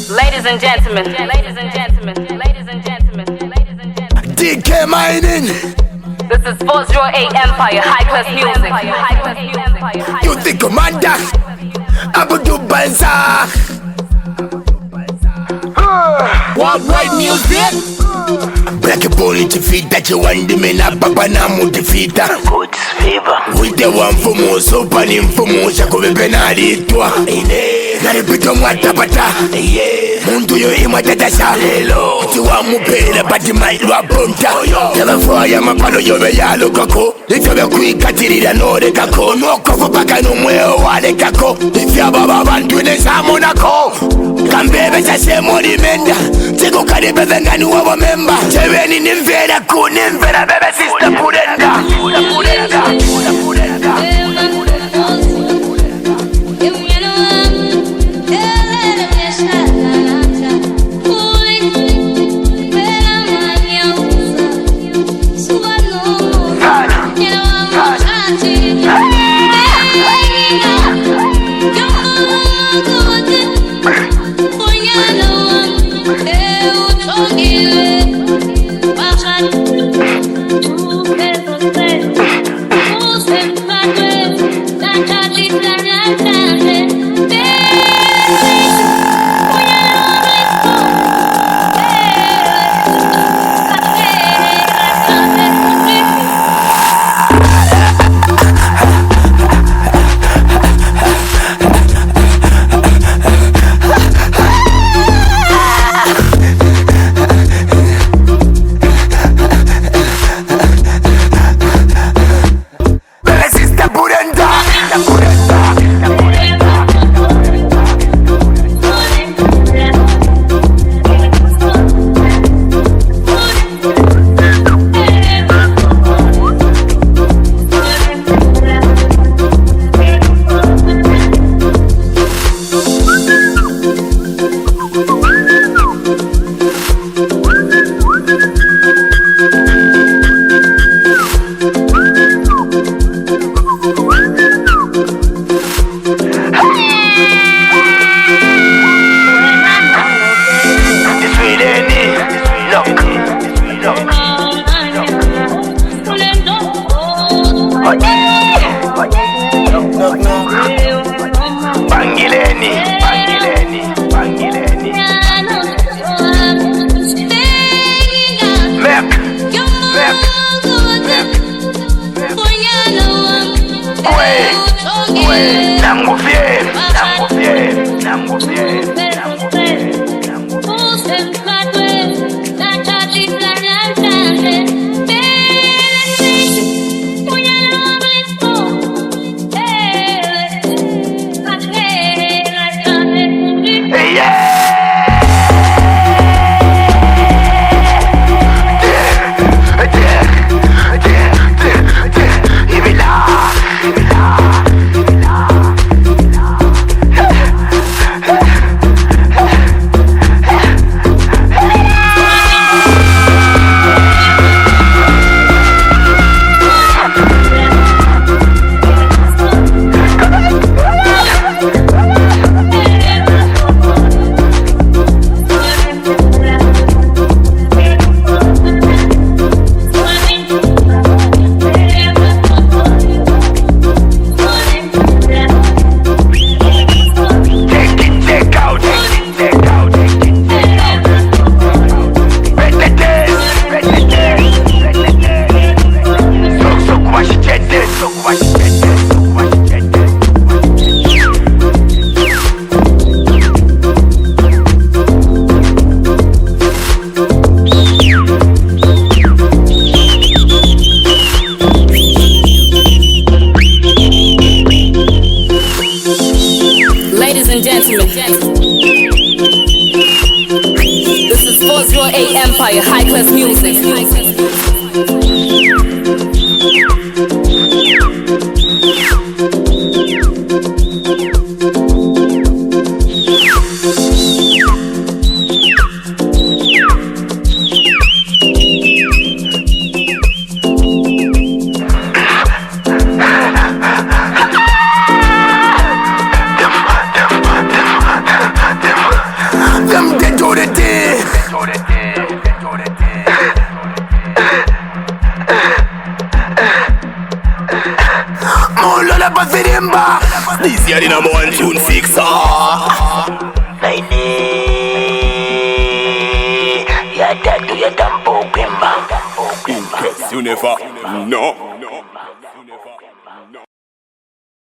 Ladies and gentlemen, ladies and gentlemen, ladies and gentlemen, ladies and gentlemen. DK Mining. This is 408 Empire, high class music. High class music. You think commander? Abu Dubanza. What white music? Black bone to feet that you want the men up na mu defeater. God's favor. With the one for more so panim for more shako benadi twa. Na repito mwata bata. Mundu yo imatata shalelo. Tiwa mupele pati mailwa bonta. Never fire mapalo yo beyalo kako. Nitobe kuikatirira nore kako. Nokofo paka numweo wale kako. Ifya baba bantu nesamo nako. Kambebe chase mori menda. Tigo karibe vengani wawa memba. Cheweni nimvera ku nimvera bebe sister purenda. Empire, high class music. Them Remember, this year the number one tune 6 ya tatu ya tampo Pemba. In case you never know.